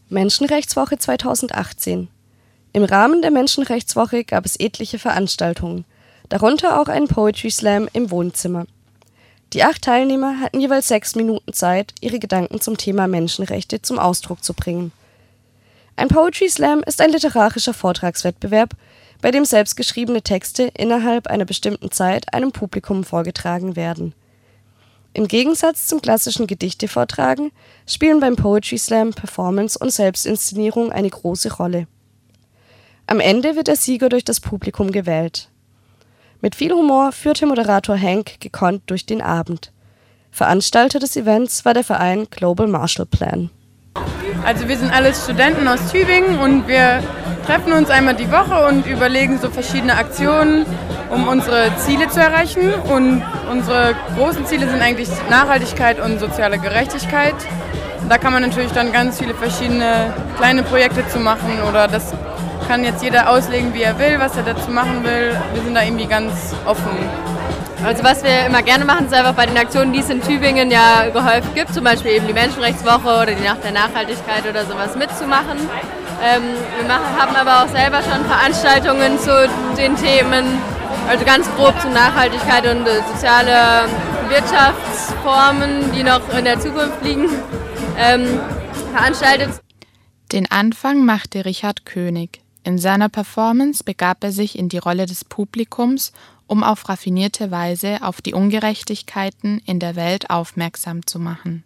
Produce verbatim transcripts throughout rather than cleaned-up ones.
Menschenrechtswoche zweitausendachtzehn. Im Rahmen der Menschenrechtswoche gab es etliche Veranstaltungen, darunter auch einen Poetry Slam im Wohnzimmer. Die acht Teilnehmer hatten jeweils sechs Minuten Zeit, ihre Gedanken zum Thema Menschenrechte zum Ausdruck zu bringen. Ein Poetry Slam ist ein literarischer Vortragswettbewerb, bei dem selbstgeschriebene Texte innerhalb einer bestimmten Zeit einem Publikum vorgetragen werden. Im Gegensatz zum klassischen Gedichtevortragen spielen beim Poetry Slam Performance und Selbstinszenierung eine große Rolle. Am Ende wird der Sieger durch das Publikum gewählt. Mit viel Humor führte Moderator Hank gekonnt durch den Abend. Veranstalter des Events war der Verein Global Marshall Plan. Also wir sind alles Studenten aus Tübingen und wir treffen uns einmal die Woche und überlegen so verschiedene Aktionen, um unsere Ziele zu erreichen. Und unsere großen Ziele sind eigentlich Nachhaltigkeit und soziale Gerechtigkeit. Da kann man natürlich dann ganz viele verschiedene kleine Projekte zu machen oder das kann jetzt jeder auslegen, wie er will, was er dazu machen will. Wir sind da irgendwie ganz offen. Also was wir immer gerne machen, ist einfach bei den Aktionen, die es in Tübingen ja häufig gibt, zum Beispiel eben die Menschenrechtswoche oder die Nacht der Nachhaltigkeit oder sowas mitzumachen. Ähm, wir machen, haben aber auch selber schon Veranstaltungen zu den Themen, also ganz grob zu Nachhaltigkeit und äh, soziale Wirtschaftsformen, die noch in der Zukunft liegen, ähm, veranstaltet. Den Anfang machte Richard König. In seiner Performance begab er sich in die Rolle des Publikums, um auf raffinierte Weise auf die Ungerechtigkeiten in der Welt aufmerksam zu machen.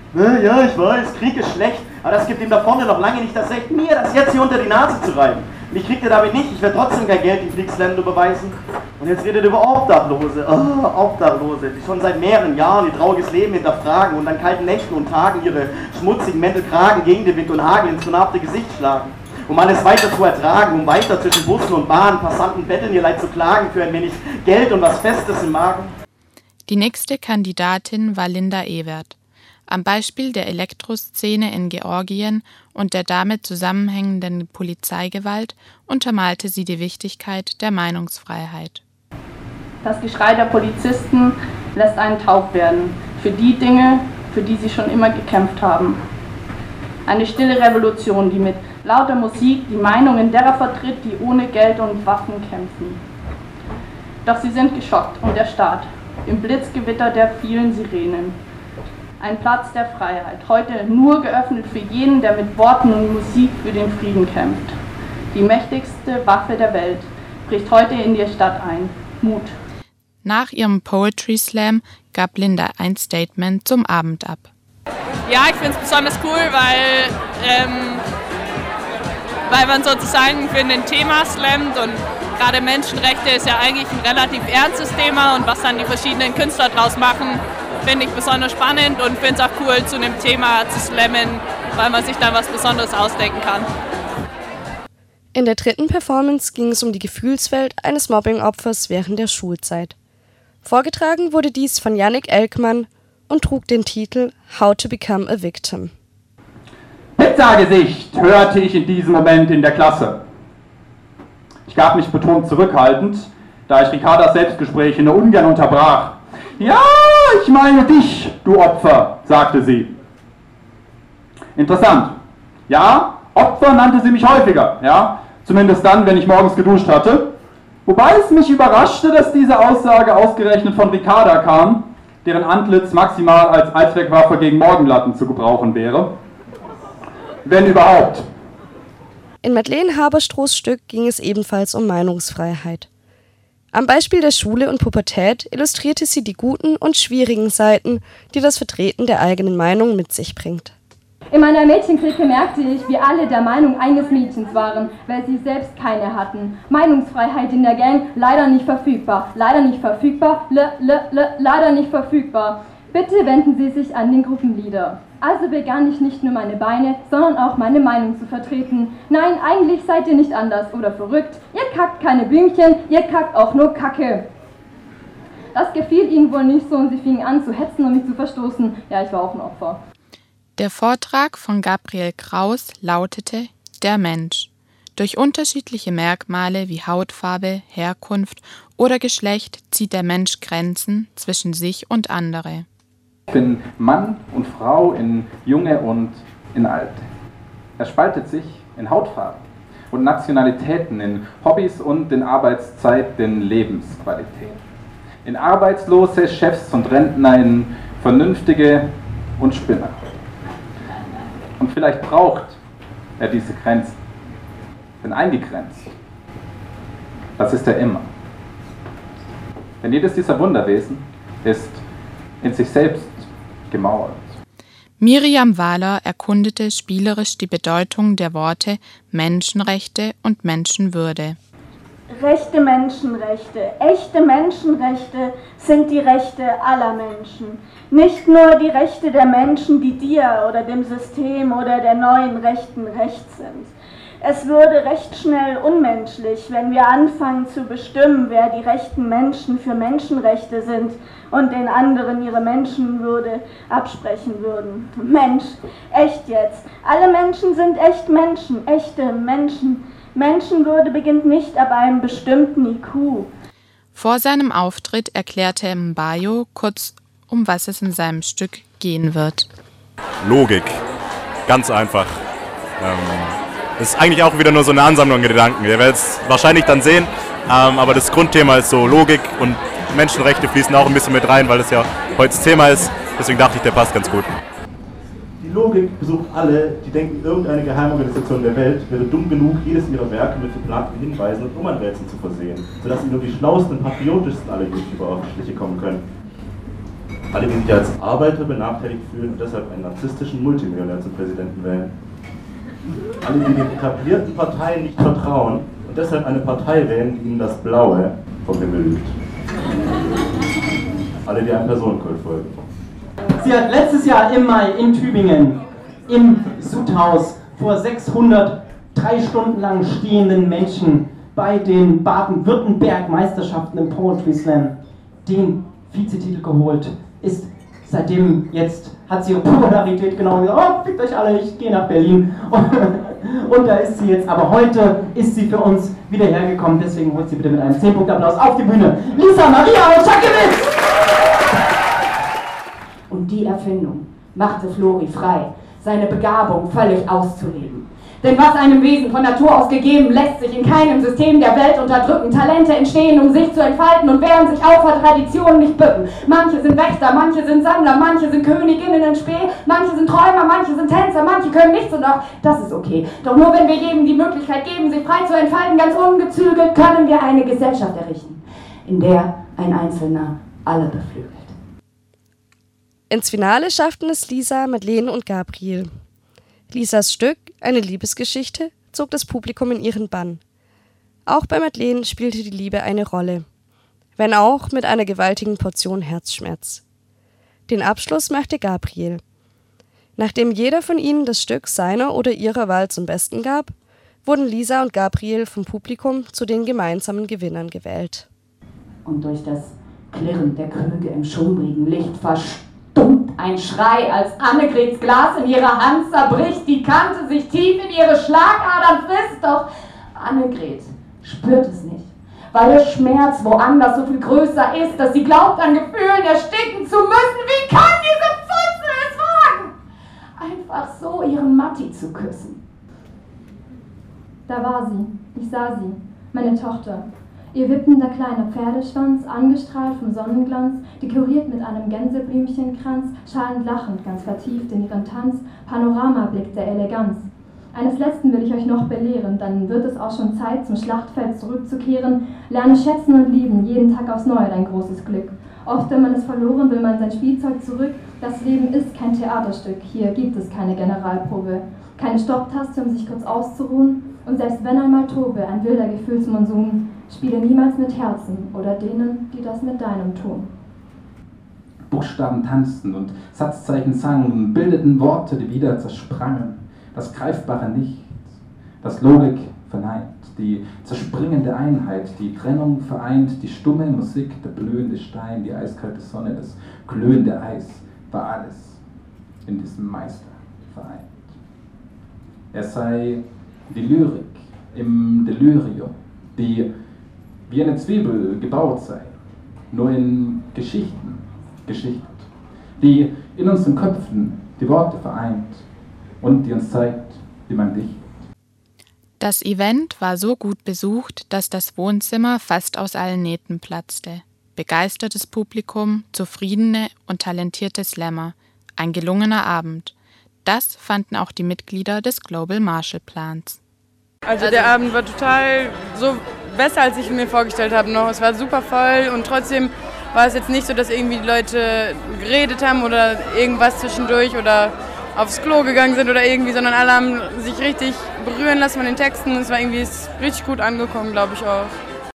Ja, ich weiß, Krieg ist schlecht, aber das gibt ihm da vorne noch lange nicht das Recht, mir das jetzt hier unter die Nase zu reiben. Und ich kriegte damit nicht, ich werde trotzdem kein Geld in Kriegsländern überweisen. Und jetzt redet er über Obdachlose, oh, Obdachlose, die schon seit mehreren Jahren ihr trauriges Leben hinterfragen und an kalten Nächten und Tagen ihre schmutzigen Mäntelkragen gegen den Wind und Hagel ins vernarbte Gesicht schlagen. Um alles weiter zu ertragen, um weiter zwischen Bussen und Bahnen, Passanten betteln, ihr Leid zu klagen für ein wenig Geld und was Festes im Magen. Die nächste Kandidatin war Linda Ewert. Am Beispiel der Elektroszene in Georgien und der damit zusammenhängenden Polizeigewalt untermalte sie die Wichtigkeit der Meinungsfreiheit. Das Geschrei der Polizisten lässt einen taub werden für die Dinge, für die sie schon immer gekämpft haben. Eine stille Revolution, die mit lauter Musik die Meinungen derer vertritt, die ohne Geld und Waffen kämpfen. Doch sie sind geschockt und erstarrt im Blitzgewitter der vielen Sirenen. Ein Platz der Freiheit, heute nur geöffnet für jeden, der mit Worten und Musik für den Frieden kämpft. Die mächtigste Waffe der Welt bricht heute in die Stadt ein. Mut. Nach ihrem Poetry Slam gab Linda ein Statement zum Abend ab. Ja, ich finde es besonders cool, weil, ähm, weil man sozusagen für ein Thema slammt und gerade Menschenrechte ist ja eigentlich ein relativ ernstes Thema und was dann die verschiedenen Künstler draus machen, finde ich besonders spannend und finde es auch cool, zu einem Thema zu slammen, weil man sich dann was Besonderes ausdenken kann. In der dritten Performance ging es um die Gefühlswelt eines Mobbing-Opfers während der Schulzeit. Vorgetragen wurde dies von Yannick Elkmann und trug den Titel How to Become a Victim. Pizzagesicht, hörte ich in diesem Moment in der Klasse. Ich gab mich betont zurückhaltend, da ich Ricardas Selbstgespräche nur ungern unterbrach. Ja, ich meine dich, du Opfer, sagte sie. Interessant. Ja, Opfer nannte sie mich häufiger, ja, zumindest dann, wenn ich morgens geduscht hatte. Wobei es mich überraschte, dass diese Aussage ausgerechnet von Ricarda kam, deren Antlitz maximal als Allzweckwaffe gegen Morgenlatten zu gebrauchen wäre. Wenn überhaupt. In Madeleine Haberstrohs Stück ging es ebenfalls um Meinungsfreiheit. Am Beispiel der Schule und Pubertät illustrierte sie die guten und schwierigen Seiten, die das Vertreten der eigenen Meinung mit sich bringt. In meiner Mädchenklicke merkte ich, wie alle der Meinung eines Mädchens waren, weil sie selbst keine hatten. Meinungsfreiheit in der Gang, leider nicht verfügbar. Leider nicht verfügbar, le, le, le, leider nicht verfügbar. Bitte wenden Sie sich an den Gruppenleader. Also begann ich nicht nur meine Beine, sondern auch meine Meinung zu vertreten. Nein, eigentlich seid ihr nicht anders oder verrückt. Ihr kackt keine Blümchen, ihr kackt auch nur Kacke. Das gefiel ihnen wohl nicht so und sie fingen an zu hetzen und mich zu verstoßen. Ja, ich war auch ein Opfer. Der Vortrag von Gabriel Kraus lautete Der Mensch. Durch unterschiedliche Merkmale wie Hautfarbe, Herkunft oder Geschlecht zieht der Mensch Grenzen zwischen sich und andere. In Mann und Frau, in Junge und in Alte. Er spaltet sich in Hautfarben und Nationalitäten, in Hobbys und in Arbeitszeit, in Lebensqualität. In arbeitslose Chefs und Rentner, in vernünftige und Spinner. Und vielleicht braucht er diese Grenzen. Denn eingegrenzt, das ist er immer. Denn jedes dieser Wunderwesen ist in sich selbst gemauert. Miriam Wahler erkundete spielerisch die Bedeutung der Worte Menschenrechte und Menschenwürde. Rechte Menschenrechte, echte Menschenrechte sind die Rechte aller Menschen. Nicht nur die Rechte der Menschen, die dir oder dem System oder der neuen Rechten recht sind. Es würde recht schnell unmenschlich, wenn wir anfangen zu bestimmen, wer die rechten Menschen für Menschenrechte sind und den anderen ihre Menschenwürde absprechen würden. Mensch, echt jetzt. Alle Menschen sind echt Menschen, echte Menschen. Menschenwürde beginnt nicht ab einem bestimmten I Q. Vor seinem Auftritt erklärte Mbayo kurz, um was es in seinem Stück gehen wird. Logik. Ganz einfach. Ähm, ist eigentlich auch wieder nur so eine Ansammlung der Gedanken. Ihr werdet es wahrscheinlich dann sehen, ähm, aber das Grundthema ist so Logik und Menschenrechte fließen auch ein bisschen mit rein, weil das ja heute das Thema ist. Deswegen dachte ich, der passt ganz gut. Die Logik besucht alle, die denken, irgendeine Geheimorganisation der Welt wäre dumm genug, jedes ihrer Werke mit geplanten Hinweisen und Nummernrätseln zu versehen, sodass ihnen nur die schlauesten und patriotischsten aller YouTuber auf die Schliche kommen können. Alle, die sich als Arbeiter benachteiligt fühlen und deshalb einen narzisstischen Multimillionär zum Präsidenten wählen. Alle, die den etablierten Parteien nicht vertrauen und deshalb eine Partei wählen, die ihnen das Blaue vom Himmel lügt. Alle, die einem Personenkult folgen. Sie hat letztes Jahr im Mai in Tübingen im Sudhaus vor sechshundert drei Stunden lang stehenden Menschen bei den Baden-Württemberg-Meisterschaften im Poetry Slam den Vizetitel geholt. Ist seitdem jetzt, hat sie ihre Popularität genommen und gesagt, oh, fickt euch alle, ich gehe nach Berlin. Und, und da ist sie jetzt, aber heute ist sie für uns wieder hergekommen, deswegen holt sie bitte mit einem zehn Punkt Applaus auf die Bühne. Lisa Maria Oczakewicz! Und die Erfindung machte Flori frei, seine Begabung völlig auszuleben. Denn was einem Wesen von Natur aus gegeben, lässt sich in keinem System der Welt unterdrücken. Talente entstehen, um sich zu entfalten und wehren sich auch vor Traditionen nicht bücken. Manche sind Wächter, manche sind Sammler, manche sind Königinnen in Spee, manche sind Träumer, manche sind Tänzer, manche können nichts und auch das ist okay. Doch nur wenn wir jedem die Möglichkeit geben, sich frei zu entfalten, ganz ungezügelt, können wir eine Gesellschaft errichten, in der ein Einzelner alle beflügelt. Ins Finale schafften es Lisa, Madeleine und Gabriel. Lisas Stück, eine Liebesgeschichte, zog das Publikum in ihren Bann. Auch bei Madeleine spielte die Liebe eine Rolle, wenn auch mit einer gewaltigen Portion Herzschmerz. Den Abschluss machte Gabriel. Nachdem jeder von ihnen das Stück seiner oder ihrer Wahl zum Besten gab, wurden Lisa und Gabriel vom Publikum zu den gemeinsamen Gewinnern gewählt. Und durch das Klirren der Krüge im schummrigen Licht verstummt ein Schrei, als Annegrets Glas in ihrer Hand zerbricht, die Kante sich tief in ihre Schlagadern frisst, doch Annegret spürt es nicht, weil der Schmerz woanders so viel größer ist, dass sie glaubt, an Gefühlen ersticken zu müssen. Wie kann diese Pfütze es wagen, einfach so ihren Matti zu küssen? Da war sie, ich sah sie, meine Tochter. Ihr wippender kleiner Pferdeschwanz, angestrahlt vom Sonnenglanz, dekoriert mit einem Gänseblümchenkranz, schallend lachend, ganz vertieft in ihren Tanz, Panoramablick der Eleganz. Eines Letzten will ich euch noch belehren, dann wird es auch schon Zeit, zum Schlachtfeld zurückzukehren. Lerne schätzen und lieben, jeden Tag aufs Neue dein großes Glück. Oft, wenn man es verloren, will man sein Spielzeug zurück. Das Leben ist kein Theaterstück, hier gibt es keine Generalprobe. Keine Stopptaste, um sich kurz auszuruhen. Und selbst wenn einmal tobe, ein wilder Gefühlsmonsun, spiele niemals mit Herzen oder denen, die das mit deinem tun. Buchstaben tanzten und Satzzeichen sangen und bildeten Worte, die wieder zersprangen. Das Greifbare Nichts, das Logik verneint, die zerspringende Einheit, die Trennung vereint, die stumme Musik, der blühende Stein, die eiskalte Sonne, das glühende Eis, war alles in diesem Meister vereint. Er sei die Lyrik im Delirium, die wie eine Zwiebel gebaut sei, nur in Geschichten geschichtet, die in unseren Köpfen die Worte vereint und die uns zeigt, die meint ich. Das Event war so gut besucht, dass das Wohnzimmer fast aus allen Nähten platzte. Begeistertes Publikum, zufriedene und talentierte Slammer. Ein gelungener Abend. Das fanden auch die Mitglieder des Global Marshall Plans. Also der Abend war total so besser, als ich mir vorgestellt habe noch. Es war super voll und trotzdem war es jetzt nicht so, dass irgendwie die Leute geredet haben oder irgendwas zwischendurch oder aufs Klo gegangen sind oder irgendwie, sondern alle haben sich richtig berühren lassen von den Texten. Es war irgendwie richtig gut angekommen, glaube ich auch.